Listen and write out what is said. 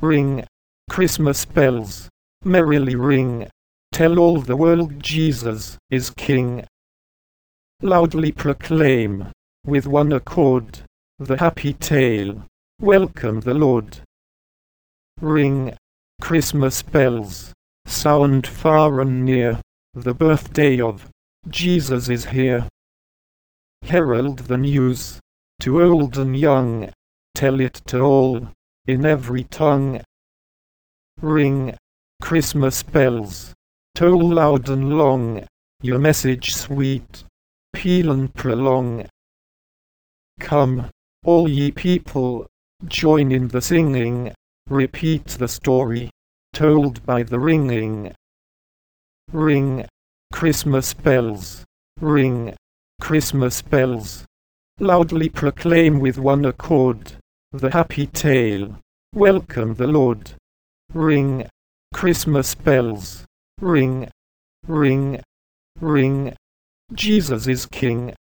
Ring, Christmas bells, merrily ring. Tell all the world Jesus is King. Loudly proclaim, with one accord, the happy tale. Welcome the Lord. Ring, Christmas bells, sound far and near. The birthday of Jesus is here. Herald the news, to old and young. Tell it to all, in every tongue. Ring, Christmas bells, toll loud and long. Your message sweet, peal and prolong. Come, all ye people, join in the singing. Repeat the story, told by the ringing. Ring, Christmas bells, ring, Christmas bells. Loudly proclaim with one accord, the happy tale. Welcome the Lord. Ring, Christmas bells, ring, ring, ring. Jesus is King.